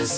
News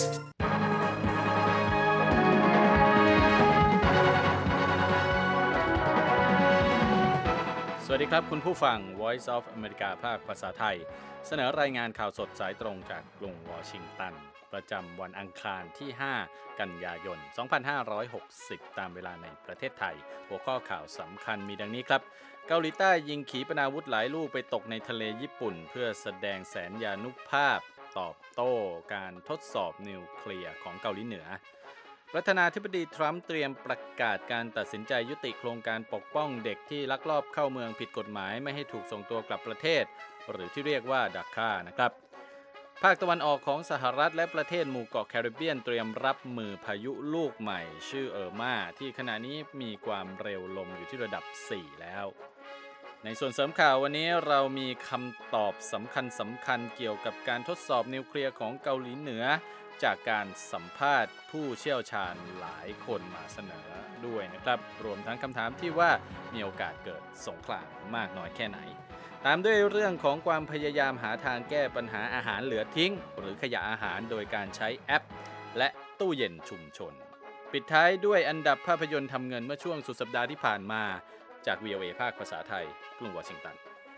สวัสดีครับคุณผู้ฟัง Voice of America ภาคภาษาไทยเสนอรายงานข่าวสดสายตรงจากกรุงวอชิงตันประจำวันอังคารที่5กันยายน2560ตามเวลาในประเทศไทยหัวข้อข่าวสำคัญมีดังนี้ครับเกาหลีใต้ยิงขีปนาวุธหลายลูกไปตกในทะเลญี่ปุ่นเพื่อแสดงแสนยานุภาพตอบโต้การทดสอบนิวเคลียร์ของเกาหลีเหนือประธานาธิบดีทรัมป์เตรียมประกาศการตัดสินใจยุติโครงการปกป้องเด็กที่ลักลอบเข้าเมืองผิดกฎหมายไม่ให้ถูกส่งตัวกลับประเทศหรือที่เรียกว่าดักค่านะครับภาคตะวันออกของสหรัฐและประเทศหมู่เกาะแคริบเบียนเตรียมรับมือพายุลูกใหม่ชื่อเออร์มาที่ขณะนี้มีความเร็วลมอยู่ที่ระดับ 4 แล้วในส่วนเสริมข่าววันนี้เรามีคำตอบสำคัญเกี่ยวกับการทดสอบนิวเคลียร์ของเกาหลีเหนือจากการสัมภาษณ์ผู้เชี่ยวชาญหลายคนมาเสนอด้วยนะครับรวมทั้งคำถามที่ว่ามีโอกาสเกิดสงครามมากน้อยแค่ไหนตามด้วยเรื่องของความพยายามหาทางแก้ปัญหาอาหารเหลือทิ้งหรือขยะอาหารโดยการใช้แอปและตู้เย็นชุมชนปิดท้ายด้วยอันดับภาพยนตร์ทำเงินเมื่อช่วงสุดสัปดาห์ที่ผ่านมาจาก VOA ภาคภาษาไทยกรุงวอชิงตัน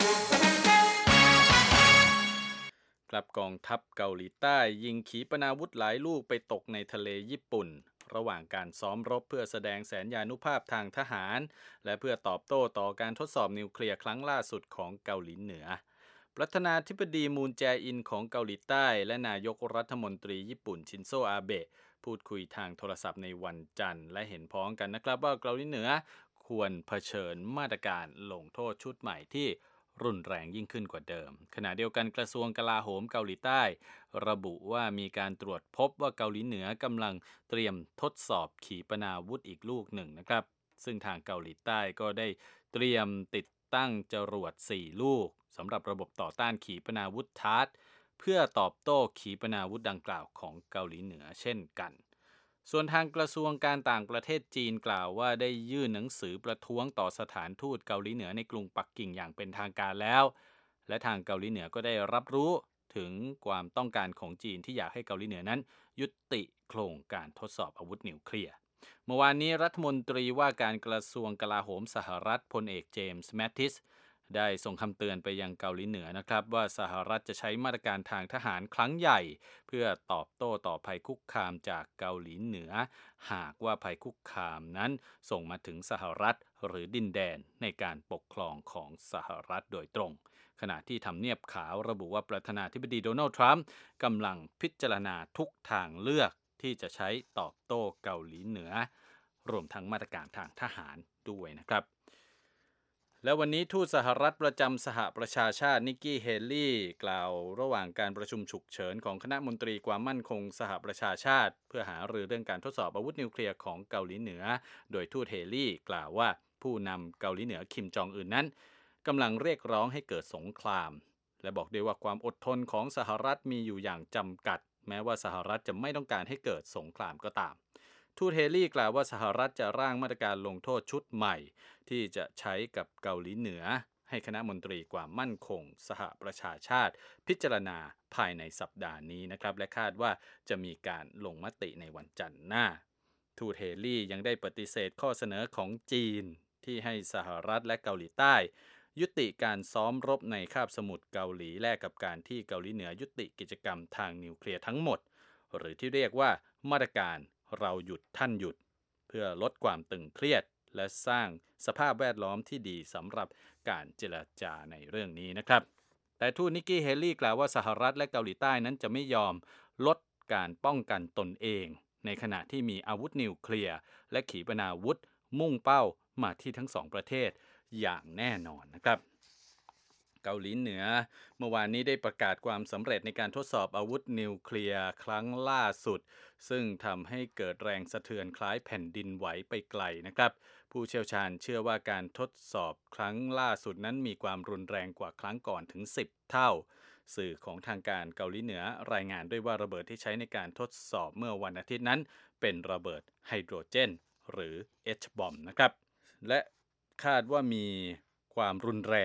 กลับกองทัพเกาหลีใต้ยิงขีปนาวุธหลายลูกไปตกในทะเลญี่ปุ่นระหว่างการซ้อมรบเพื่อแสดงแสนยานุภาพทางทหารและเพื่อตอบโต้ต่อการทดสอบนิวเคลียร์ครั้งล่าสุดของเกาหลีเหนือประธานาธิบดีมูนแจอินของเกาหลีใต้และนายกรัฐมนตรีญี่ปุ่นชินโซอาเบะพูดคุยทางโทรศัพท์ในวันจันทร์และเห็นพ้องกันนะครับว่าเกาหลีเหนือควรเผชิญมาตรการลงโทษชุดใหม่ที่รุนแรงยิ่งขึ้นกว่าเดิมขณะเดียวกันกระทรวงกลาโหมเกาหลีใต้ระบุว่ามีการตรวจพบว่าเกาหลีเหนือกำลังเตรียมทดสอบขีปนาวุธอีกลูกหนึ่งนะครับซึ่งทางเกาหลีใต้ก็ได้เตรียมติดตั้งจรวด4ลูกสำหรับระบบต่อต้านขีปนาวุธทาร์ดเพื่อตอบโต้ขีปนาวุธดังกล่าวของเกาหลีเหนือเช่นกันส่วนทางกระทรวงการต่างประเทศจีนกล่าวว่าได้ยื่นหนังสือประท้วงต่อสถานทูตเกาหลีเหนือในกรุงปักกิ่งอย่างเป็นทางการแล้วและทางเกาหลีเหนือก็ได้รับรู้ถึงความต้องการของจีนที่อยากให้เกาหลีเหนือนั้นยุติโครงการทดสอบอาวุธนิวเคลียร์เมื่อวานนี้รัฐมนตรีว่าการกระทรวงกลาโหมสหรัฐพลเอกเจมส์แมตติสได้ส่งคำเตือนไปยังเกาหลีเหนือนะครับว่าสหรัฐจะใช้มาตรการทางทหารครั้งใหญ่เพื่อตอบโต้ต่อภัยคุกคามจากเกาหลีเหนือหากว่าภัยคุกคามนั้นส่งมาถึงสหรัฐหรือดินแดนในการปกครองของสหรัฐโดยตรงขณะที่ทำเนียบขาวระบุว่าประธานาธิบดีโดนัลด์ทรัมป์กำลังพิจารณาทุกทางเลือกที่จะใช้ตอบโต้เกาหลีเหนือรวมทั้งมาตรการทางทหารด้วยนะครับและวันนี้ทูตสหรัฐประจำสหประชาชาตินิกกี้เฮลี่กล่าวระหว่างการประชุมฉุกเฉินของคณะมนตรีความมั่นคงสหประชาชาติเพื่อหารือเรื่องการทดสอบอาวุธนิวเคลียร์ของเกาหลีเหนือโดยทูตเฮลี่กล่าวว่าผู้นำเกาหลีเหนือคิมจองอึนนั้นกำลังเรียกร้องให้เกิดสงครามและบอกด้วยว่าความอดทนของสหรัฐมีอยู่อย่างจำกัดแม้ว่าสหรัฐจะไม่ต้องการให้เกิดสงครามก็ตามทูตเฮลี่กล่าวว่าสหรัฐจะร่างมาตรการลงโทษชุดใหม่ที่จะใช้กับเกาหลีเหนือให้คณะมนตรีความมั่นคงสหประชาชาติพิจารณาภายในสัปดาห์นี้นะครับและคาดว่าจะมีการลงมติในวันจันทร์หน้าทูตเฮลี่ยังได้ปฏิเสธข้อเสนอของจีนที่ให้สหรัฐและเกาหลีใต้ยุติการซ้อมรบในคาบสมุทรเกาหลีแลกกับการที่เกาหลีเหนือยุติกิจกรรมทางนิวเคลียร์ทั้งหมดหรือที่เรียกว่ามาตรการเราหยุดท่านหยุดเพื่อลดความตึงเครียดและสร้างสภาพแวดล้อมที่ดีสำหรับการเจรจาในเรื่องนี้นะครับแต่ทูตนิกกี้เฮลี่กล่าวว่าสหรัฐและเกาหลีใต้นั้นจะไม่ยอมลดการป้องกันตนเองในขณะที่มีอาวุธนิวเคลียร์และขีปนาวุธมุ่งเป้ามาที่ทั้งสองประเทศอย่างแน่นอนนะครับเกาหลีเหนือเมื่อวานนี้ได้ประกาศความสำเร็จในการทดสอบอาวุธนิวเคลียร์ครั้งล่าสุดซึ่งทำให้เกิดแรงสะเทือนคล้ายแผ่นดินไหวไปไกลนะครับผู้เชี่ยวชาญเชื่อว่าการทดสอบครั้งล่าสุดนั้นมีความรุนแรงกว่าครั้งก่อนถึง10 เท่าสื่อของทางการเกาหลีเหนือรายงานด้วยว่าระเบิดที่ใช้ในการทดสอบเมื่อวันอาทิตย์นั้นเป็นระเบิดไฮโดรเจนหรือ H-bomb นะครับและคาดว่ามีความรุนแรง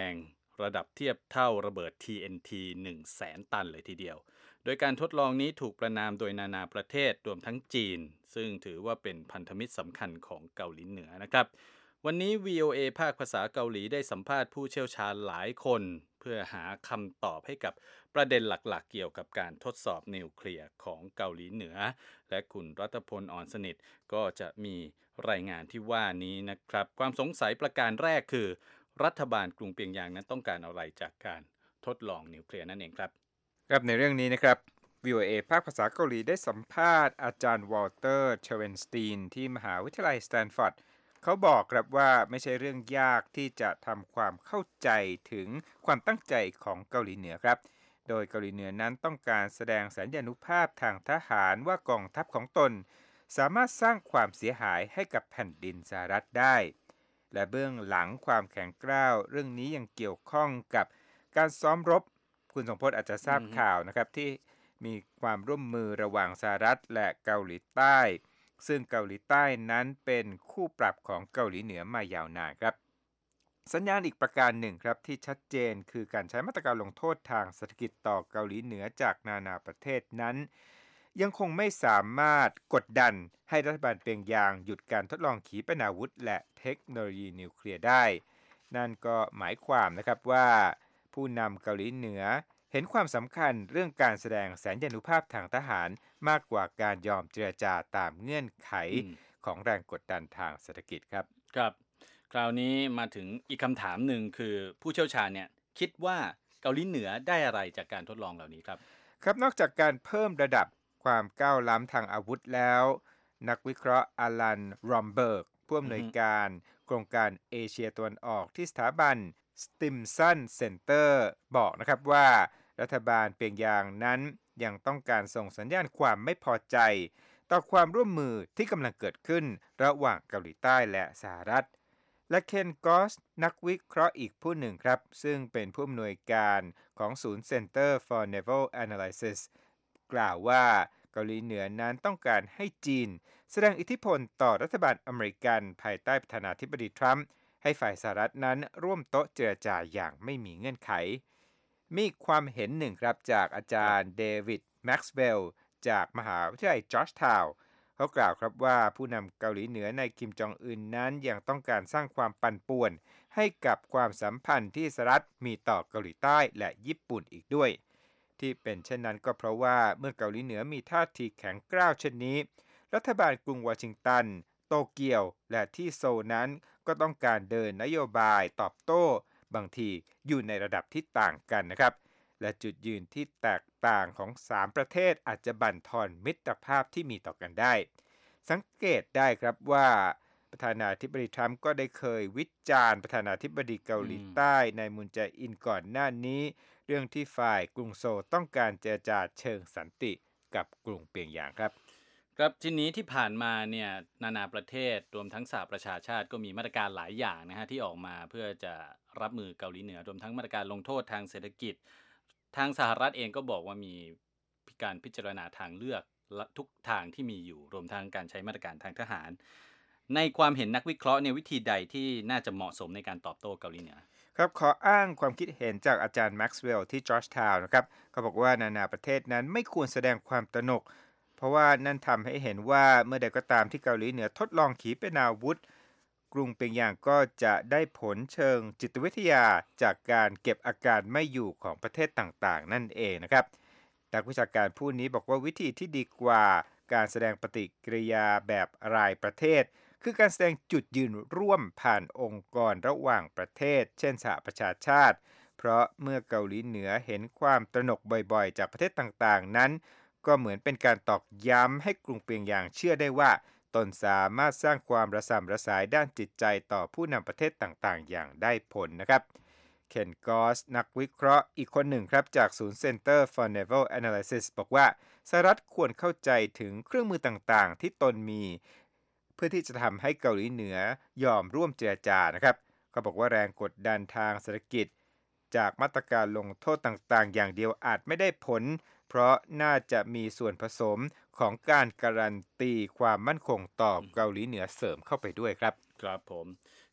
ระดับเทียบเท่าระเบิด TNT 100,000 ตันเลยทีเดียวโดยการทดลองนี้ถูกประณามโดยนานาประเทศรวมทั้งจีนซึ่งถือว่าเป็นพันธมิตรสำคัญของเกาหลีเหนือนะครับวันนี้ VOA ภาคภาษาเกาหลีได้สัมภาษณ์ผู้เชี่ยวชาญหลายคนเพื่อหาคำตอบให้กับประเด็นหลักๆเกี่ยวกับการทดสอบนิวเคลียร์ของเกาหลีเหนือและคุณรัตพล อ่อนสนิทก็จะมีรายงานที่ว่านี้นะครับความสงสัยประการแรกคือรัฐบาลกรุงเปียงยางนั้นต้องการอะไรจากการทดลองนิวเคลียร์นั่นเองครับครับในเรื่องนี้นะครับ VOA ภาคภาษาเกาหลีได้สัมภาษณ์อาจารย์วอลเตอร์เชเวนสตีนที่มหาวิทยาลัยสแตนฟอร์ดเขาบอกครับว่าไม่ใช่เรื่องยากที่จะทำความเข้าใจถึงความตั้งใจของเกาหลีเหนือครับโดยเกาหลีเหนือนั้นต้องการแสดงสัญญานุภาพทางทหารว่ากองทัพของตนสามารถสร้างความเสียหายให้กับแผ่นดินสหรัฐได้และเบื้องหลังความแข็งกร้าวเรื่องนี้ยังเกี่ยวข้องกับการซ้อมรบคุณสงพจน์อาจจะทราบข่าวนะครับที่มีความร่วมมือระหว่างสหรัฐและเกาหลีใต้ซึ่งเกาหลีใต้นั้นเป็นคู่ปรับของเกาหลีเหนือมายาวนานครับสัญญาณอีกประการหนึ่งครับที่ชัดเจนคือการใช้มาตรการลงโทษทางเศรษฐกิจต่อเกาหลีเหนือจากนานาประเทศนั้นยังคงไม่สามารถกดดันให้รัฐบาลเปียงยางหยุดการทดลองขีปนาวุธและเทคโนโลยีนิวเคลียร์ได้นั่นก็หมายความนะครับว่าผู้นำเกาหลีเหนือเห็นความสำคัญเรื่องการแสดงสัญญานุภาพทางทหารมากกว่าการยอมเจรจาตามเงื่อนไขของแรงกดดันทางเศรษฐกิจครับครับคราวนี้มาถึงอีกคำถามหนึ่งคือผู้เชี่ยวชาญเนี่ยคิดว่าเกาหลีเหนือได้อะไรจากการทดลองเหล่านี้ครับครับนอกจากการเพิ่มระดับความก้าวล้ำทางอาวุธแล้วนักวิเคราะห์อลันรอมเบิร์กผู้อำนวยการโครงการเอเชียตะวันออกที่สถาบันสติมสันเซ็นเตอร์บอกนะครับว่ารัฐบาลเปียงยางนั้นยังต้องการส่งสัญญาณความไม่พอใจต่อความร่วมมือที่กำลังเกิดขึ้นระหว่างเกาหลีใต้และสหรัฐและเคนกอสนักวิเคราะห์อีกผู้หนึ่งครับซึ่งเป็นผู้อำนวยการของศูนย์ Center for Naval Analysis กล่าวว่าเกาหลีเหนือนั้นต้องการให้จีนแสดงอิทธิพลต่อรัฐบาลอเมริกันภายใต้ประธานาธิบดีทรัมป์ให้ฝ่ายสหรัฐนั้นร่วมโต๊ะเจรจาอย่างไม่มีเงื่อนไขมีความเห็นหนึ่งครับจากอาจารย์เดวิดแม็กซ์เวลล์จากมหาวิทยาลัยจอร์จทาวน์เขากล่าวครับว่าผู้นำเกาหลีเหนือในคิมจองอึนนั้นยังต้องการสร้างความปั่นป่วนให้กับความสัมพันธ์ที่สหรัฐมีต่อเกาหลีใต้และญี่ปุ่นอีกด้วยที่เป็นเช่นนั้นก็เพราะว่าเมื่อเกาหลีเหนือมีท่าทีแข็งกร้าวเช่นนี้รัฐบาลกรุงวอชิงตันโตเกียวและที่โซลนั้นก็ต้องการเดินนโยบายตอบโต้บางทีอยู่ในระดับที่ต่างกันนะครับและจุดยืนที่แตกต่างของ3ประเทศอาจจะบั่นทอนมิตรภาพที่มีต่อกันได้สังเกตได้ครับว่าประธานาธิบดีทรัมป์ก็ได้เคยวิจารณ์ประธานาธิบดีเกาหลีใต้ในมุนแจอินก่อนหน้านี้เรื่องที่ฝ่ายกรุงโซลต้องการเจรจาเชิงสันติกับกรุงเปียงยางครับครับทีนี้ที่ผ่านมาเนี่ยนานาประเทศรวมทั้งสหประชาชาติก็มีมาตรการหลายอย่างนะฮะที่ออกมาเพื่อจะรับมือเกาหลีเหนือรวมทั้งมาตรการลงโทษทางเศรษฐกิจทางสหรัฐเองก็บอกว่ามีการพิจารณาทางเลือกทุกทางที่มีอยู่รวมทั้งการใช้มาตรการทางทหารในความเห็นนักวิเคราะห์เนี่ยวิธีใดที่น่าจะเหมาะสมในการตอบโต้เกาหลีเหนือครับขออ้างความคิดเห็นจากอาจารย์แม็กซ์เวลล์ที่จอร์จทาวน์นะครับเขาบอกว่านานาประเทศนั้นไม่ควรแสดงความตระหนกเพราะว่านั่นทำให้เห็นว่าเมื่อใดก็ตามที่เกาหลีเหนือทดลองขีปนาวุธกรุงเปียงยางก็จะได้ผลเชิงจิตวิทยาจากการเก็บอาการไม่อยู่ของประเทศต่างๆนั่นเองนะครับนักวิชาการผู้นี้บอกว่าวิธีที่ดีกว่าการแสดงปฏิกิริยาแบบรายประเทศคือการแสดงจุดยืนร่วมผ่านองค์กรระหว่างประเทศเช่นสหประชาชาติเพราะเมื่อเกาหลีเหนือเห็นความตระหนกบ่อยๆจากประเทศต่างๆนั้นก็เหมือนเป็นการตอกย้ำให้กรุงเปียงยางเชื่อได้ว่าตนสามารถสร้างความระส่ำระสายด้านจิตใจต่อผู้นำประเทศต่างๆอย่างได้ผลนะครับเคนกอสนักวิเคราะห์อีกคนหนึ่งครับจากศูนย์ Center for Naval Analysis บอกว่าสหรัฐควรเข้าใจถึงเครื่องมือต่างๆที่ตนมีเพื่อที่จะทำให้เกาหลีเหนือยอมร่วมเจรจานะครับเขาบอกว่าแรงกดดันทางเศรษฐกิจจากมาตรการลงโทษต่างๆอย่างเดียวอาจไม่ได้ผลเพราะน่าจะมีส่วนผสมของการการันตีความมั่นคงต่อเกาหลีเหนือเสริมเข้าไปด้วยครับครับผม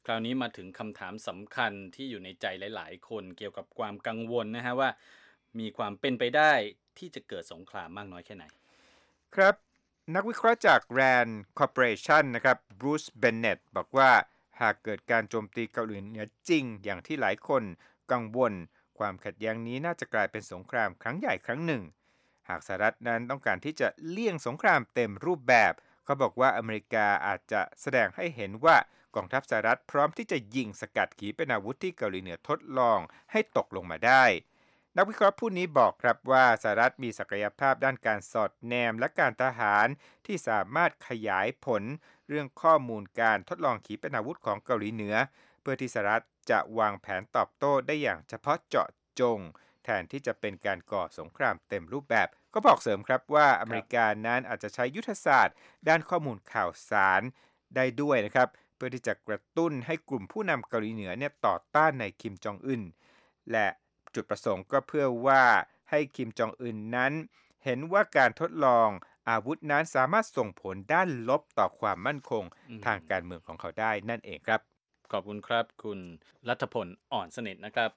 คราวนี้มาถึงคำถามสำคัญที่อยู่ในใจหลายๆคนเกี่ยวกับความกังวลนะฮะว่ามีความเป็นไปได้ที่จะเกิดสงครามมากน้อยแค่ไหนครับนักวิเคราะห์จาก RAND Corporation นะครับบรูซเบนเนตบอกว่าหากเกิดการโจมตีเกาหลีเหนือจริงอย่างที่หลายคนกังวลความขัดแย้งนี้น่าจะกลายเป็นสงครามครั้งใหญ่ครั้งหนึ่งหากสหรัฐนั้นต้องการที่จะเลี่ยงสงครามเต็มรูปแบบเขาบอกว่าอเมริกาอาจจะแสดงให้เห็นว่ากองทัพสหรัฐพร้อมที่จะยิงสกัดขีปนาวุธที่เกาหลีเหนือทดลองให้ตกลงมาได้นักวิเคราะห์ผู้นี้บอกครับว่าสหรัฐมีศักยภาพด้านการสอดแนมและการทหารที่สามารถขยายผลเรื่องข้อมูลการทดลองขีปนาวุธของเกาหลีเหนือเพื่อที่สหรัฐจะวางแผนตอบโต้ได้อย่างเฉพาะเจาะจงแทนที่จะเป็นการก่อสงครามเต็มรูปแบบก็บอกเสริมครับว่าอเมริกานั้นอาจจะใช้ยุทธศาสตร์ด้านข้อมูลข่าวสารได้ด้วยนะครับเพื่อที่จะกระตุ้นให้กลุ่มผู้นำเกาหลีเหนือต่อต้านในคิมจองอึนและจุดประสงค์ก็เพื่อว่าให้คิมจองอึนนั้นเห็นว่าการทดลองอาวุธนั้นสามารถส่งผลด้านลบต่อความมั่นคงทางการเมืองของเขาได้นั่นเองครับขอบคุณครับคุณรัฐพลอ่อนสนิทนะครับ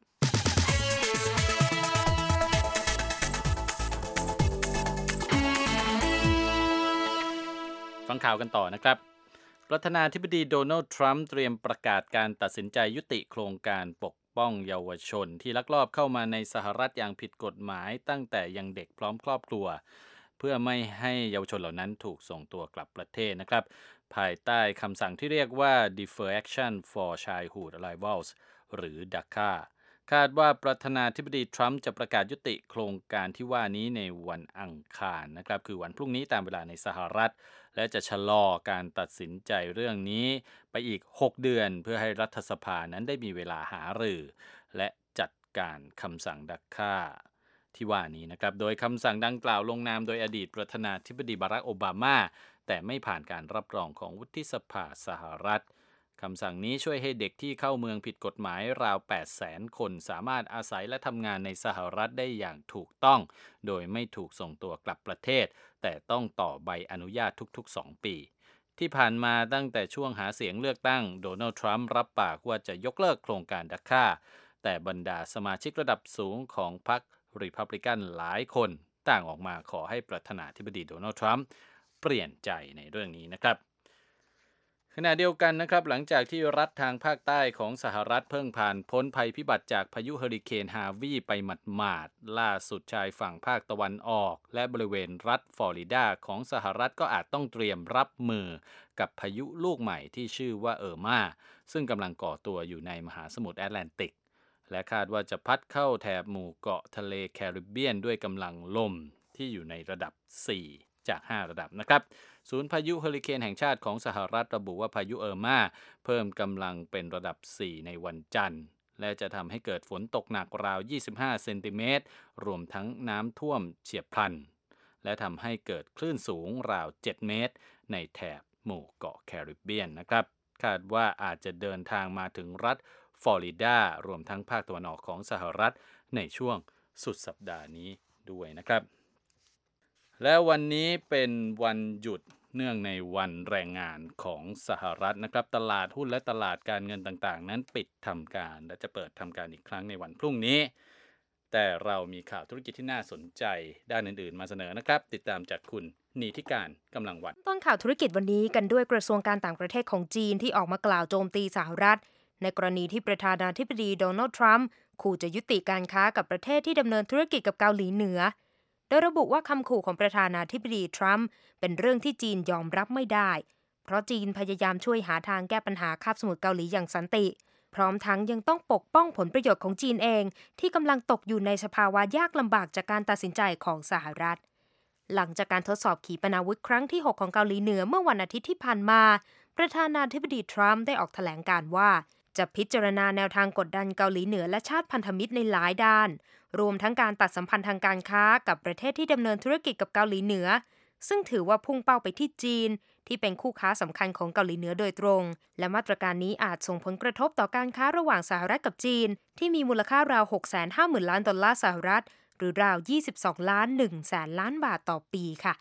ฟังข่าวกันต่อนะครับประธานาธิบดีโดนัลด์ทรัมป์เตรียมประกาศการตัดสินใจยุติโครงการปกป้องเยาวชนที่ลักลอบเข้ามาในสหรัฐอย่างผิดกฎหมายตั้งแต่ยังเด็กพร้อมครอบครัวเพื่อไม่ให้เยาวชนเหล่านั้นถูกส่งตัวกลับประเทศนะครับภายใต้คำสั่งที่เรียกว่า Defer Action for Childhood Arrivals หรือ DACA คาดว่าประธานาธิบดีทรัมป์จะประกาศยุติโครงการที่ว่านี้ในวันอังคารนะครับคือวันพรุ่งนี้ตามเวลาในสหรัฐและจะชะลอการตัดสินใจเรื่องนี้ไปอีก6 เดือนเพื่อให้รัฐสภานั้นได้มีเวลาหารือและจัดการคำสั่งดักค่าที่ว่านี้นะครับโดยคำสั่งดังกล่าวลงนามโดยอดีตประธานาธิบดีบารักโอบามาแต่ไม่ผ่านการรับรองของวุฒิสภาสหรัฐคำสั่งนี้ช่วยให้เด็กที่เข้าเมืองผิดกฎหมายราว 800,000 คนสามารถอาศัยและทำงานในสหรัฐได้อย่างถูกต้องโดยไม่ถูกส่งตัวกลับประเทศแต่ต้องต่อใบอนุญาตทุกๆ 2 ปีที่ผ่านมาตั้งแต่ช่วงหาเสียงเลือกตั้งโดนัลด์ทรัมป์รับปากว่าจะยกเลิกโครงการดักค่าแต่บรรดาสมาชิกระดับสูงของพรรครีพับลิกันหลายคนต่างออกมาขอให้ประธานาธิบดีโดนัลด์ทรัมป์เปลี่ยนใจในเรื่องนี้นะครับขณะเดียวกันนะครับหลังจากที่รัฐทางภาคใต้ของสหรัฐเพิ่งผ่านพ้นภัยพิบัติจากพายุเฮอริเคนฮาวีไปหมาดๆล่าสุดชายฝั่งภาคตะวันออกและบริเวณรัฐฟลอริดาของสหรัฐก็อาจต้องเตรียมรับมือกับพายุลูกใหม่ที่ชื่อว่าเออร์มาซึ่งกำลังก่อตัวอยู่ในมหาสมุทรแอตแลนติกและคาดว่าจะพัดเข้าแถบหมู่เกาะทะเลแคริบเบียนด้วยกำลังลมที่อยู่ในระดับ 4 จาก 5 ระดับนะครับศูนย์พายุเฮอริเคนแห่งชาติของสหรัฐระบุว่าพายุเออร์มาเพิ่มกำลังเป็นระดับ 4 ในวันจันทร์และจะทำให้เกิดฝนตกหนักราว 25 เซนติเมตรรวมทั้งน้ำท่วมเฉียบพลันและทำให้เกิดคลื่นสูงราว 7 เมตรในแถบหมู่เกาะแคริบเบียนนะครับคาดว่าอาจจะเดินทางมาถึงรัฐฟลอริดารวมทั้งภาคตะวันออกของสหรัฐในช่วงสุดสัปดาห์นี้ด้วยนะครับและวันนี้เป็นวันหยุดเนื่องในวันแรงงานของสหรัฐนะครับตลาดหุ้นและตลาดการเงินต่างๆนั้นปิดทำการและจะเปิดทำการอีกครั้งในวันพรุ่งนี้แต่เรามีข่าวธุรกิจที่น่าสนใจด้านอื่นๆมาเสนอนะครับติดตามจากคุณนีธิการกำลังวันต้นข่าวธุรกิจวันนี้กันด้วยกระทรวงการต่างประเทศของจีนที่ออกมากล่าวโจมตีสหรัฐในกรณีที่ประธานาธิบดีโดนัลด์ทรัมป์ขู่จะยุติการค้ากับประเทศที่ดำเนินธุรกิจกับเกาหลีเหนือโดยระบุว่าคำขู่ของประธานาธิบดีทรัมป์เป็นเรื่องที่จีนยอมรับไม่ได้เพราะจีนพยายามช่วยหาทางแก้ปัญหาคาบสมุทรเกาหลีอย่างสันติพร้อมทั้งยังต้องปกป้องผลประโยชน์ของจีนเองที่กำลังตกอยู่ในสภาวะยากลำบากจากการตัดสินใจของสหรัฐหลังจากการทดสอบขีปนาวุธครั้งที่ 6 ของเกาหลีเหนือเมื่อวันอาทิตย์ที่ผ่านมาประธานาธิบดีทรัมป์ได้ออกแถลงการณ์ว่าจะพิจารณาแนวทางกดดันเกาหลีเหนือและชาติพันธมิตรในหลายด้านรวมทั้งการตัดสัมพันธ์ทางการค้ากับประเทศที่ดำเนินธุรกิจกับเกาหลีเหนือซึ่งถือว่าพุ่งเป้าไปที่จีนที่เป็นคู่ค้าสำคัญของเกาหลีเหนือโดยตรงและมาตรการนี้อาจส่งผลกระทบต่อการค้าระหว่างสหรัฐกับจีนที่มีมูลค่าราว 650,000 ล้านดอลลาร์สหรัฐหรือราว 22.1 แสนล้านบาทต่อปีค่ะ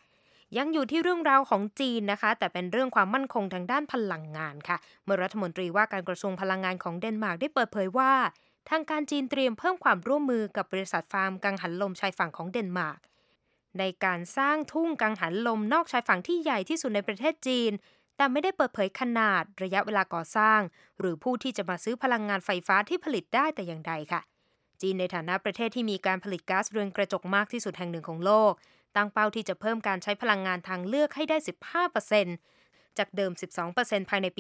ยังอยู่ที่เรื่องราวของจีนนะคะแต่เป็นเรื่องความมั่นคงทางด้านพลังงานค่ะเมื่อรัฐมนตรีว่าการกระทรวงพลังงานของเดนมาร์กได้เปิดเผยว่าทางการจีนเตรียมเพิ่มความร่วมมือกับบริษัทฟาร์มกังหันลมชายฝั่งของเดนมาร์กในการสร้างทุ่งกังหันลมนอกชายฝั่งที่ใหญ่ที่สุดในประเทศจีนแต่ไม่ได้เปิดเผยขนาดระยะเวลาก่อสร้างหรือผู้ที่จะมาซื้อพลังงานไฟฟ้าที่ผลิตได้แต่อย่างใดค่ะจีนในฐานะประเทศที่มีการผลิตก๊าซเรือนกระจกมากที่สุดแห่งหนึ่งของโลกตั้งเป้าที่จะเพิ่มการใช้พลังงานทางเลือกให้ได้ 15% จากเดิม 12% ภายในปี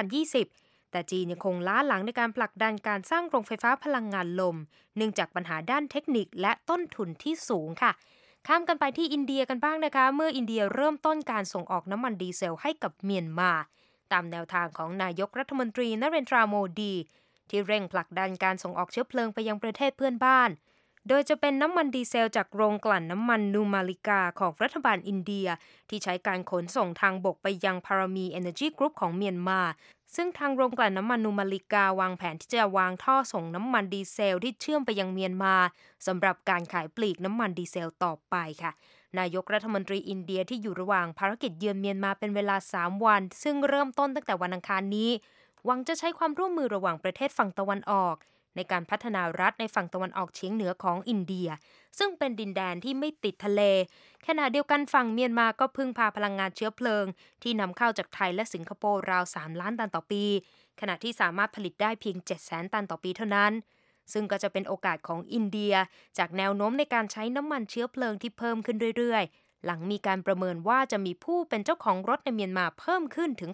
2020 แต่จีนยังคงล้าหลังในการผลักดันการสร้างโรงไฟฟ้าพลังงานลมเนื่องจากปัญหาด้านเทคนิคและต้นทุนที่สูงค่ะข้ามกันไปที่อินเดียกันบ้างนะคะเมื่ออินเดียเริ่มต้นการส่งออกน้ำมันดีเซลให้กับเมียนมาตามแนวทางของนายกรัฐมนตรีนเรนทราโมดีที่เร่งผลักดันการส่งออกเชื้อเพลิงไปยังประเทศเพื่อนบ้านโดยจะเป็นน้ำมันดีเซลจากโรงกลั่นน้ำมันนูมาลิกาของรัฐบาลอินเดียที่ใช้การขนส่งทางบกไปยังพารามีเอเนจีกรุ๊ปของเมียนมาซึ่งทางโรงกลั่นน้ำมันนูมาลิกาวางแผนที่จะวางท่อส่งน้ำมันดีเซลที่เชื่อมไปยังเมียนมาสำหรับการขายปลีกน้ำมันดีเซลต่อไปค่ะนายกรัฐมนตรีอินเดียที่อยู่ระหว่างภารกิจเยือนเมียนมาเป็นเวลา3วันซึ่งเริ่มต้นตั้งแต่วันอังคารนี้หวังจะใช้ความร่วมมือระหว่างประเทศฝั่งตะวันออกในการพัฒนารัฐในฝั่งตะวันออกเฉียงเหนือของอินเดียซึ่งเป็นดินแดนที่ไม่ติดทะเลขณะเดียวกันฝั่งเมียนมาก็พึ่งพาพลังงานเชื้อเพลิงที่นำเข้าจากไทยและสิงคโปร์ราว3ล้านตันต่อปีขณะที่สามารถผลิตได้เพียง 700,000 ตันต่อปีเท่านั้นซึ่งก็จะเป็นโอกาสของอินเดียจากแนวโน้มในการใช้น้ำมันเชื้อเพลิงที่เพิ่มขึ้นเรื่อยๆหลังมีการประเมินว่าจะมีผู้เป็นเจ้าของรถในเมียนมาเพิ่มขึ้นถึง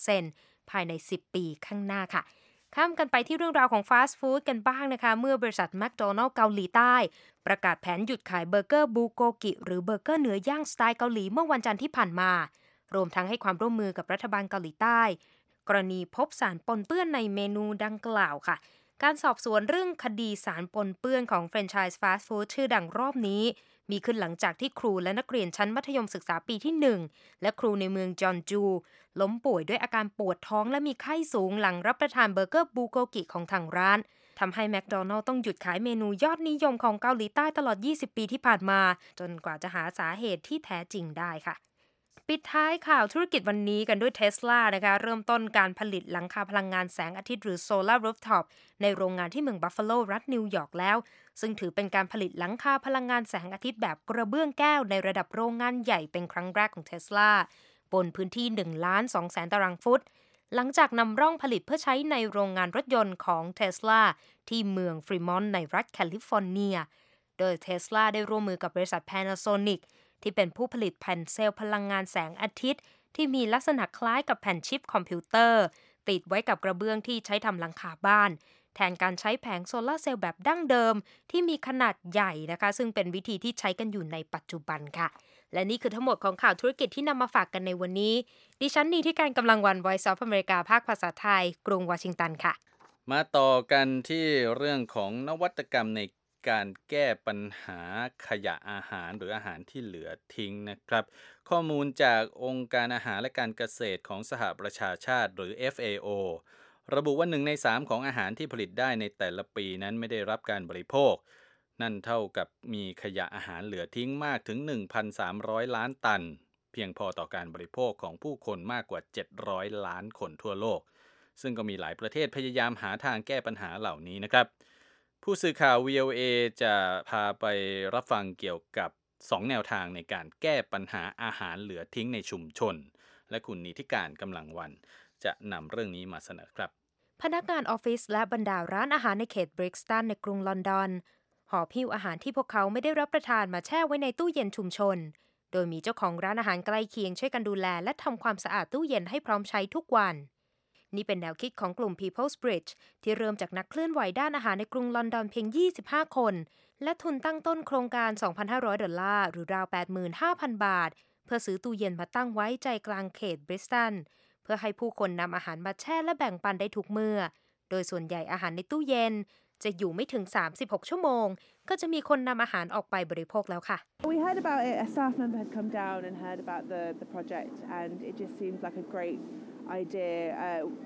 6% ภายใน 10 ปีข้างหน้าค่ะข้ามกันไปที่เรื่องราวของฟาสต์ฟู้ดกันบ้างนะคะเมื่อบริษัทแมคโดนัลด์เกาหลีใต้ประกาศแผนหยุดขายเบอร์เกอร์บูโกกิหรือเบอร์เกอร์เนื้อย่างสไตล์เกาหลีเมื่อวันจันทร์ที่ผ่านมารวมทั้งให้ความร่วมมือกับรัฐบาลเกาหลีใต้กรณีพบสารปนเปื้อนในเมนูดังกล่าวค่ะการสอบสวนเรื่องคดีสารปนเปื้อนของแฟรนไชส์ฟาสต์ฟู้ดชื่อดังรอบนี้มีขึ้นหลังจากที่ครูและนักเรียนชั้นมัธยมศึกษาปีที่1และครูในเมืองจอนจูล้มป่วยด้วยอาการปวดท้องและมีไข้สูงหลังรับประทานเบอร์เกอร์บูโกกิของทางร้านทำให้แมคโดนัลด์ต้องหยุดขายเมนูยอดนิยมของเกาหลีใต้ตลอด20ปีที่ผ่านมาจนกว่าจะหาสาเหตุที่แท้จริงได้ค่ะปิดท้ายข่าวธุรกิจวันนี้กันด้วย Tesla นะคะเริ่มต้นการผลิตหลังคาพลังงานแสงอาทิตย์หรือ Solar Rooftop ในโรงงานที่เมืองบัฟฟาโลรัฐนิวยอร์กแล้วซึ่งถือเป็นการผลิตหลังคาพลังงานแสงอาทิตย์แบบกระเบื้องแก้วในระดับโรงงานใหญ่เป็นครั้งแรกของ Tesla บนพื้นที่ 1,200,000 ตารางฟุตหลังจากนำร่องผลิตเพื่อใช้ในโรงงานรถยนต์ของ Tesla ที่เมืองฟรีมอนต์ในรัฐแคลิฟอร์เนียโดย Tesla ได้ร่วมมือกับบริษัท Panasonicที่เป็นผู้ผลิตแผ่นเซลล์พลังงานแสงอาทิตย์ที่มีลักษณะคล้ายกับแผ่นชิปคอมพิวเตอร์ติดไว้กับกระเบื้องที่ใช้ทำหลังคาบ้านแทนการใช้แผงโซลาร์เซลล์แบบดั้งเดิมที่มีขนาดใหญ่นะคะซึ่งเป็นวิธีที่ใช้กันอยู่ในปัจจุบันค่ะและนี่คือทั้งหมดของข่าวธุรกิจที่นำมาฝากกันในวันนี้ดิฉันนีที่การกำลังวัน Voice of America ภาคภาษาไทยกรุงวอชิงตันค่ะมาต่อกันที่เรื่องของนวัตกรรมในการแก้ปัญหาขยะอาหารหรืออาหารที่เหลือทิ้งนะครับข้อมูลจากองค์การอาหารและการเกษตรของสหประชาชาติหรือ FAO ระบุว่า1 ใน 3ของอาหารที่ผลิตได้ในแต่ละปีนั้นไม่ได้รับการบริโภคนั่นเท่ากับมีขยะอาหารเหลือทิ้งมากถึง 1,300 ล้านตันเพียงพอต่อการบริโภคของผู้คนมากกว่า700ล้านคนทั่วโลกซึ่งก็มีหลายประเทศพยายามหาทางแก้ปัญหาเหล่านี้นะครับผู้สื่อข่าว VOA จะพาไปรับฟังเกี่ยวกับ2แนวทางในการแก้ปัญหาอาหารเหลือทิ้งในชุมชนและคุณนิติการกำลังวันจะนำเรื่องนี้มาเสนอครับพนักงานออฟฟิศและบรรดาร้านอาหารในเขตบริกสตันในกรุงลอนดอนหอบหิ้วอาหารที่พวกเขาไม่ได้รับประทานมาแช่ไว้ในตู้เย็นชุมชนโดยมีเจ้าของร้านอาหารใกล้เคียงช่วยกันดูแลและทำความสะอาดตู้เย็นให้พร้อมใช้ทุกวันนี่เป็นแนวคิดของกลุ่ม People's Bridge ที่เริ่มจากนักเคลื่อนไหวด้านอาหารในกรุงลอนดอนเพียง25คนและทุนตั้งต้นโครงการ $2,500 หรือราว 85,000 บาทเพื่อซื้อตู้เย็นมาตั้งไว้ใจกลางเขตบริสตันเพื่อให้ผู้คนนำอาหารมาแช่และแบ่งปันได้ทุกมื้อโดยส่วนใหญ่อาหารในตู้เย็นจะอยู่ไม่ถึง36ชั่วโมงก็จะมีคนนำอาหารออกไปบริโภคแล้วค่ะ We heard about it. A staff member had come down and heard about the project, and it just seems like a great idea.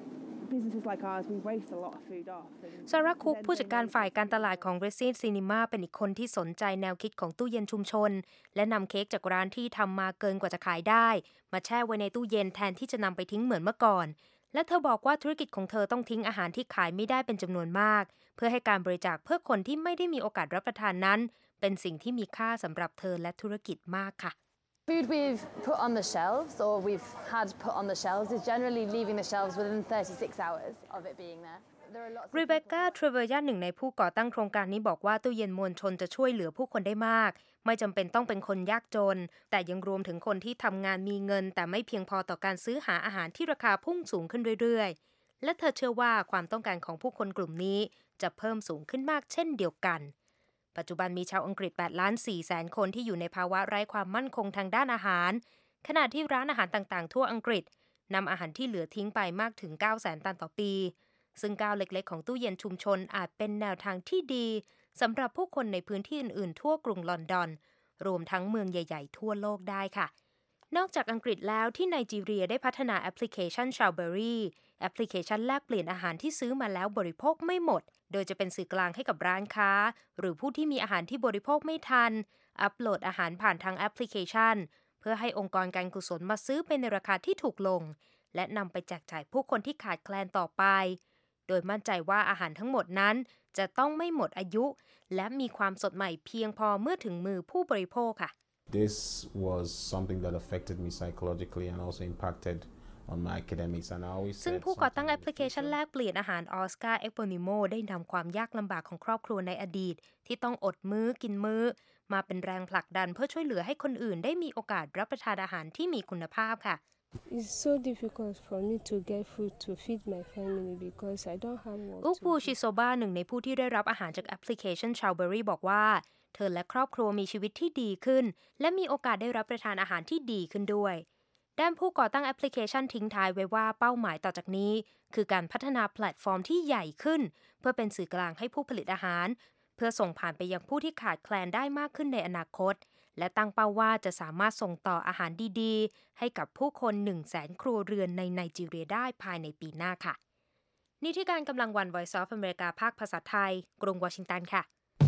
businesses like ours, we waste a lot of food off. ซาร่าคุกผู้จัดการฝ่ายการตลาดของ Resin Cinema เป็นอีกคนที่สนใจแนวคิดของตู้เย็นชุมชนและนำเค้กจากร้านที่ทำมาเกินกว่าจะขายได้มาแช่ไว้ในตู้เย็นแทนที่จะนำไปทิ้งเหมือนเมื่อก่อนและเธอบอกว่าธุรกิจของเธอต้องทิ้งอาหารที่ขายไม่ได้เป็นจำนวนมากเพื่อให้การบริจาคเพื่อคนที่ไม่ได้มีโอกาสรับประทานนั้นเป็นสิ่งที่มีค่าสำหรับเธอและธุรกิจมากค่ะ Food we've put on the shelves or we've had put on the shelves is generally leaving the shelves within 36 hours of it being there. Rebecca Treveryan หนึ่งในผู้ก่อตั้งโครงการนี้บอกว่าตู้เย็นมวลชนจะช่วยเหลือผู้คนได้มากไม่จำเป็นต้องเป็นคนยากจนแต่ยังรวมถึงคนที่ทำงานมีเงินแต่ไม่เพียงพอต่อการซื้อหาอาหารที่ราคาพุ่งสูงขึ้นเรื่อยๆและเธอเชื่อว่าความต้องการของผู้คนกลุ่มนี้จะเพิ่มสูงขึ้นมากเช่นเดียวกันปัจจุบันมีชาวอังกฤษ 8,400,000 คนที่อยู่ในภาวะไร้ความมั่นคงทางด้านอาหารขณะที่ร้านอาหารต่างๆทั่วอังกฤษนำอาหารที่เหลือทิ้งไปมากถึง 900,000 ตันต่อปีซึ่งก้าวเล็กๆของตู้เย็นชุมชนอาจเป็นแนวทางที่ดีสำหรับผู้คนในพื้นที่อื่นๆทั่วกรุงลอนดอนรวมทั้งเมืองใหญ่ๆทั่วโลกได้ค่ะนอกจากอังกฤษแล้วที่ไนจีเรียได้พัฒนาแอปพลิเคชัน Chowberry แอปพลิเคชันแลกเปลี่ยนอาหารที่ซื้อมาแล้วบริโภคไม่หมดโดยจะเป็นสื่อกลางให้กับร้านค้าหรือผู้ที่มีอาหารที่บริโภคไม่ทันอัปโหลดอาหารผ่านทางแอปพลิเคชันเพื่อให้องค์กรการกุศลมาซื้อเป็นในราคาที่ถูกลงและนำไปแจกจ่ายผู้คนที่ขาดแคลนต่อไปโดยมั่นใจว่าอาหารทั้งหมดนั้นจะต้องไม่หมดอายุและมีความสดใหม่เพียงพอเมื่อถึงมือผู้บริโภคค่ะ This was something that affected me psychologically and also impacted on my academics and I always ซึ่งผู้ก่อตั้งแอปพลิเคชันแลกเปลี่ยนอาหารออสการ์เอโปนิโมได้นำความยากลำบากของครอบครัวในอดีตที่ต้องอดมื้อกินมื้อมาเป็นแรงผลักดันเพื่อช่วยเหลือให้คนอื่นได้มีโอกาสรับประทานอาหารที่มีคุณภาพค่ะ It's so difficult for me to get food to feed my family because I don't have one. อุปูชิโซบะหนึ่งในผู้ที่ได้รับอาหารจากแอปพลิเคชัน Chowberry บอกว่าเธอและครอบครัวมีชีวิตที่ดีขึ้นและมีโอกาสได้รับประทานอาหารที่ดีขึ้นด้วยด้านผู้ก่อตั้งแอปพลิเคชันทิ้งท้ายไว้ว่าเป้าหมายต่อจากนี้คือการพัฒนาแพลตฟอร์มที่ใหญ่ขึ้นเพื่อเป็นสื่อกลางให้ผู้ผลิตอาหารเพื่อส่งผ่านไปยังผู้ที่ขาดแคลนได้มากขึ้นในอนาคตและตั้งเป้าว่าจะสามารถส่งต่ออาหารดีๆให้กับผู้คน 100,000 ครัวเรือนในไนจีเรียได้ภายในปีหน้าค่ะนี่ที่การกำลังวัน Voice of America ภาคภาษาไทยกรุงวอชิงตันค่ะ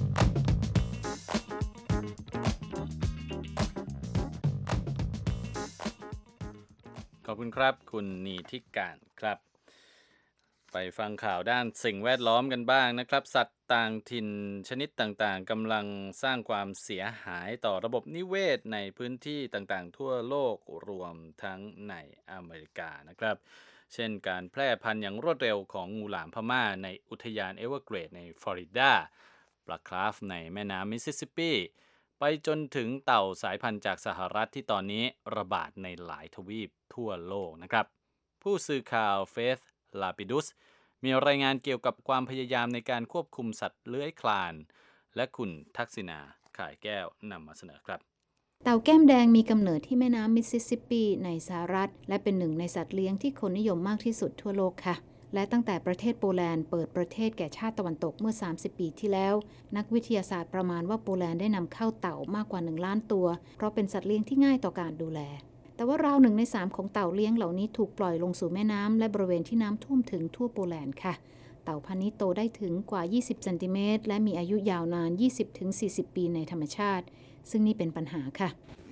ขอบคุณครับคุณนีทิการครับไปฟังข่าวด้านสิ่งแวดล้อมกันบ้างนะครับสัตว์ต่างถิ่นชนิดต่างๆกำลังสร้างความเสียหายต่อระบบนิเวศในพื้นที่ต่างๆทั่วโลกรวมทั้งในอเมริกานะครับเช่นการแพร่พันธุ์อย่างรวดเร็วของงูหลามพม่าในอุทยานเอเวอร์เกรดในฟลอริดาปลาคราฟในแม่น้ำมิสซิสซิปปีไปจนถึงเต่าสายพันธุ์จากสหรัฐที่ตอนนี้ระบาดในหลายทวีปทั่วโลกนะครับผู้สื่อข่าวเฟธลาปิดุสมีรายงานเกี่ยวกับความพยายามในการควบคุมสัตว์เลื้อยคลานและคุณทักษิณาข่ายแก้วนำมาเสนอครับเต่าแก้มแดงมีกำเนิดที่แม่น้ำมิสซิสซิปปีในสหรัฐและเป็นหนึ่งในสัตว์เลี้ยงที่คนนิยมมากที่สุดทั่วโลกค่ะและตั้งแต่ประเทศโปแลนด์เปิดประเทศแก่ชาติตะวันตกเมื่อ30 ปีที่แล้วนักวิทยาศาสตร์ประมาณว่าโปแลนด์ได้นำเข้าเต่ามากกว่า1 ล้านตัวเพราะเป็นสัตว์เลี้ยงที่ง่ายต่อการดูแลแต่ว่าราว1 ใน 3ของเต่าเลี้ยงเหล่านี้ถูกปล่อยลงสู่แม่น้ำและบริเวณที่น้ำท่วมถึงทั่วโปแลนด์ค่ะเต่าพันธุ์นี้โตได้ถึงกว่า20 เซนติเมตรและมีอายุยาวนาน 20-40 ปีในธรรมชาติซึ่งนี่เป็นปัญหาค่ะ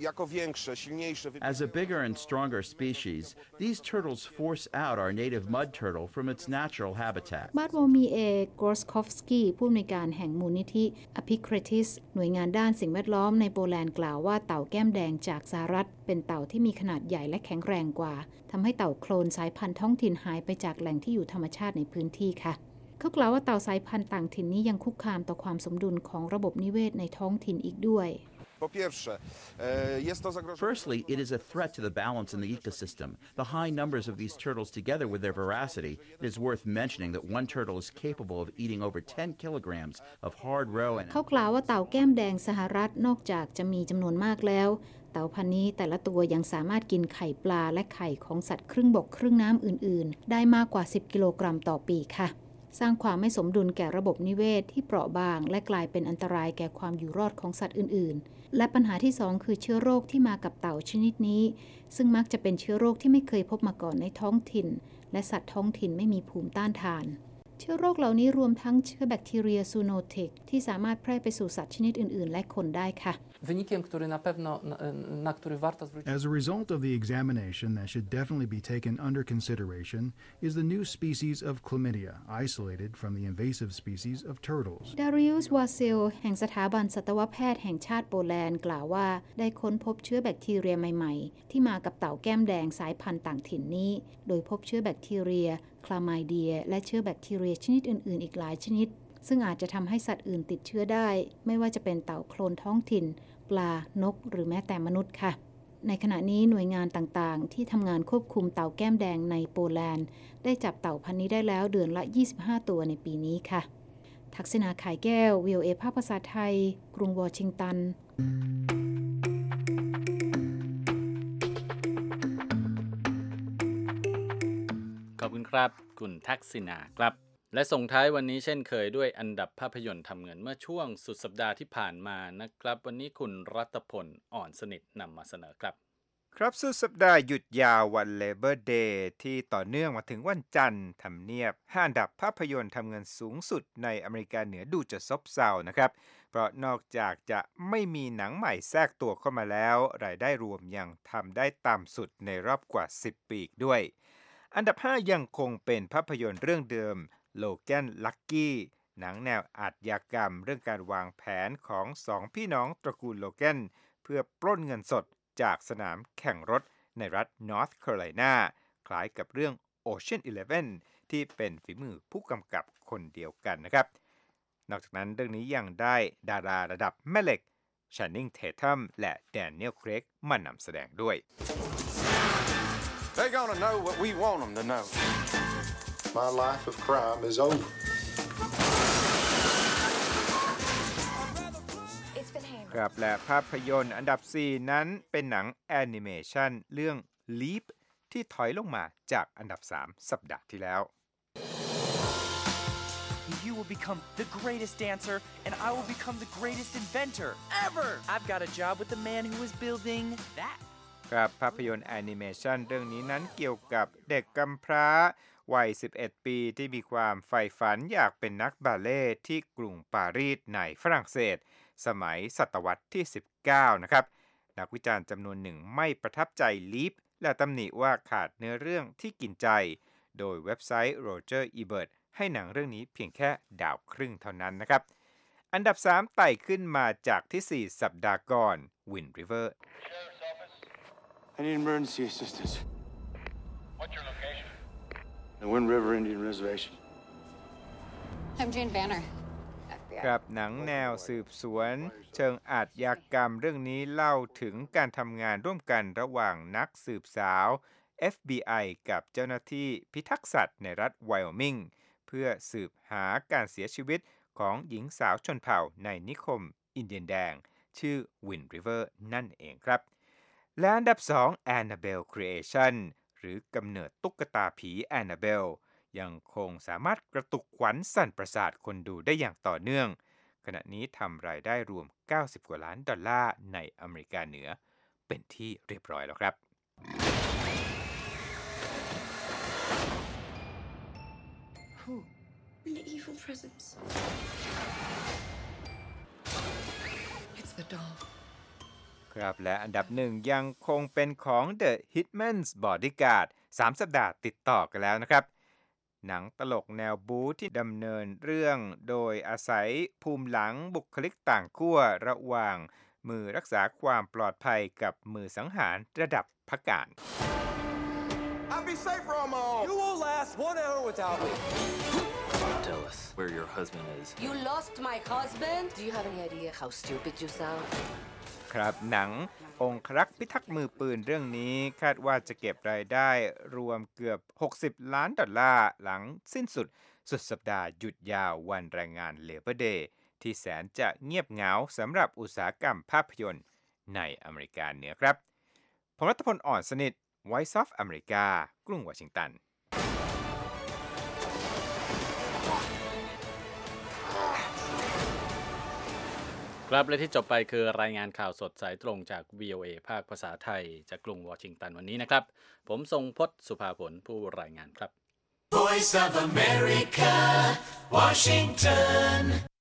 As a bigger and stronger species, these turtles force out our native mud turtle from its natural habitat. บาร์โวมีเอกรอสคอฟสกี้ผู้อำนวยการแห่งมูลนิธิอพิเครติสหน่วยงานด้านสิ่งแวดล้อมในโปแลนด์กล่าวว่าเต่าแก้มแดงจากสหรัฐเป็นเต่าที่มีขนาดใหญ่และแข็งแรงกว่าทำให้เต่าโคลนสายพันธุ์ท้องถิ่นหายไปจากแหล่งที่อยู่ธรรมชาติในพื้นที่ค่ะเขากล่าวว่าเต่าสายพันธุ์ต่างถิ่นนี้ยังคุกคามต่อความสมดุลของระบบนิเวศในท้องถิ่นอีกด้วย Firstly, it is a threat to the balance in the ecosystem. The high numbers of these turtles, together with their voracity, it is worth mentioning that one turtle is capable of eating over 10 kilograms of hard roe. เขากล่าวว่าเต่าแก้มแดงสหรัฐนอกจากจะมีจำนวนมากแล้วเต่าพันธุ์นี้แต่ละตัวยังสามารถกินไข่ปลาและไข่ของสัตว์ครึ่งบกครึ่งน้ำอื่นๆได้มากกว่า10 กิโลกรัมต่อปีค่ะสร้างความไม่สมดุลแก่ระบบนิเวศที่เปราะบางและกลายเป็นอันตรายแก่ความอยู่รอดของสัตว์อื่นๆและปัญหาที่2คือเชื้อโรคที่มากับเต่าชนิดนี้ซึ่งมักจะเป็นเชื้อโรคที่ไม่เคยพบมาก่อนในท้องถิ่นและสัตว์ท้องถิ่นไม่มีภูมิต้านทานเชื้อโรคเหล่านี้รวมทั้งเชื้อแบคทีเรียซูโนติกที่สามารถแพร่ไปสู่สัตว์ชนิดอื่นๆและคนได้ค่ะ As a result of the examination that should definitely be taken under consideration is the new species of chlamydia, isolated from the invasive species of turtles. Darius Vasil แห่งสถาบันสัตวแพทย์แห่งชาติโปแลนด์กล่าวว่าได้ค้นพบเชื้อแบคทีเรียใหม่ๆที่มากับเต่าแก้มแดงสายพันธุ์ต่างถิ่นนี้โดยพบเชื้อแบคทีเรียคลาไมเดียและเชื้อแบคทีเรียชนิดอื่นๆอีกหลายชนิดซึ่งอาจจะทำให้สัตว์อื่นติดเชื้อได้ไม่ว่าจะเป็นเต่าโคลนท้องถิ่นปลานกหรือแม้แต่มนุษย์ค่ะในขณะนี้หน่วยงานต่างๆที่ทำงานควบคุมเต่าแก้มแดงในโปแลนด์ได้จับเต่าพันธุ์นี้ได้แล้วเดือนละ25ตัวในปีนี้ค่ะทักษิณา ข่ายแก้ว VOA ภาคภาษาไทยกรุงวอชิงตันขอบคุณครับคุณทักษิณาครับและส่งท้ายวันนี้เช่นเคยด้วยอันดับภาพยนตร์ทำเงินเมื่อช่วงสุดสัปดาห์ที่ผ่านมานะครับวันนี้คุณรัตพลอ่อนสนิทนำมาเสนอครับครับสุดสัปดาห์หยุดยาววัน Labor Day ที่ต่อเนื่องมาถึงวันจันทร์ทำเนียบ5อันดับภาพยนตร์ทำเงินสูงสุดในอเมริกาเหนือดูจะซบเซานะครับเพราะนอกจากจะไม่มีหนังใหม่แทรกตัวเข้ามาแล้วรายได้รวมยังทำได้ต่ำสุดในรอบกว่า10ปีด้วยอันดับ5ยังคงเป็นภาพยนตร์เรื่องเดิมLogan Lucky หนังแนวอาชญากรรมเรื่องการวางแผนของ2พี่น้องตระกูลโลแกนเพื่อปล้นเงินสดจากสนามแข่งรถในรัฐ North Carolina คล้ายกับเรื่อง Ocean Eleven ที่เป็นฝีมือผู้กำกับคนเดียวกันนะครับนอกจากนั้นเรื่องนี้ยังได้ดาราระดับแม่เหล็ก Channing Tatum และ Daniel Craig มานำแสดงด้วย They're gonna know what we want them to know.My life of crime is over. ครับและภาพยนตร์อันดับ 4 นั้นเป็นหนังแอนิเมชันเรื่อง Leap ที่ถอยลงมาจากอันดับ 3 สัปดาห์ที่แล้ว You will become the greatest dancer and I will become the greatest inventor ever. I've got a job with the man who was building that. ครับภาพยนตร์แอนิเมชันเรื่องนี้นั้นเกี่ยวกับเด็กกำพร้าวัย 11 ปีที่มีความใฝ่ฝันอยากเป็นนักบัลเล่ต์ที่กรุงปารีสในฝรั่งเศสสมัยศตวรรษที่ 19 นะครับนักวิจารณ์จำนวนหนึ่งไม่ประทับใจลีฟและตำหนิว่าขาดเนื้อเรื่องที่กินใจโดยเว็บไซต์ Roger Ebert ให้หนังเรื่องนี้เพียงแค่ดาวครึ่งเท่านั้นนะครับอันดับ 3 ไต่ขึ้นมาจากที่ 4 สัปดาห์ก่อน Wind River I need emergency assistance. What's your location?The Wind River Indian Reservation. I'm Jane Banner. ครับหนังแนวสืบสวนเชิงอาชญากรรมเรื่องนี้เล่าถึงการทำงานร่วมกันระหว่างนักสืบสาว FBI กับเจ้าหน้าที่พิทักษ์สัตว์ในรัฐไวโอมิงเพื่อสืบหาการเสียชีวิตของหญิงสาวชนเผ่าในนิคมอินเดียนแดงชื่อ Wind River นั่นเองครับและอันดับ 2 Annabelle Creationหรือกำเนิดตุ๊กตาผีแอนนาเบลยังคงสามารถกระตุกขวัญสั่นประสาทคนดูได้อย่างต่อเนื่องขณะนี้ทำรายได้รวม90กว่าล้านดอลลาร์ในอเมริกาเหนือเป็นที่เรียบร้อยแล้วครับ Who? The evil presence. It's the doll. ครับและอันดับหนึ่งยังคงเป็นของ The Hitman's Bodyguard 3 สัปดาห์ติดต่อกันแล้วนะครับหนังตลกแนวบู๊ที่ดำเนินเรื่องโดยอาศัยภูมิหลังบุคลิกต่างขั้วระหว่างมือรักษาความปลอดภัยกับมือสังหารระดับพการ I'll be safer on my own. You won't last 1 hour without me. Tell us where your husband is. You lost my husband? Do you have any idea how stupid you sound? ครับหนังองครักษ์พิทักษ์มือปืนเรื่องนี้คาดว่าจะเก็บรายได้รวมเกือบ60ล้านดอลลาร์หลังสิ้นสุดสัปดาห์หยุดยาววันแรงงาน Labor Day ที่แสนจะเงียบเหงาสำหรับอุตสาหกรรมภาพยนตร์ในอเมริกาเหนือครับผมรัตพลอ่อนสนิท Voice of America กรุงวอชิงตันครับและที่จบไปคือรายงานข่าวสดสายตรงจาก VOA ภาคภาษาไทยจากกรุงวอชิงตันวันนี้นะครับผมทรงพจน์สุภาผลผู้รายงานครับ Voice of America, Washington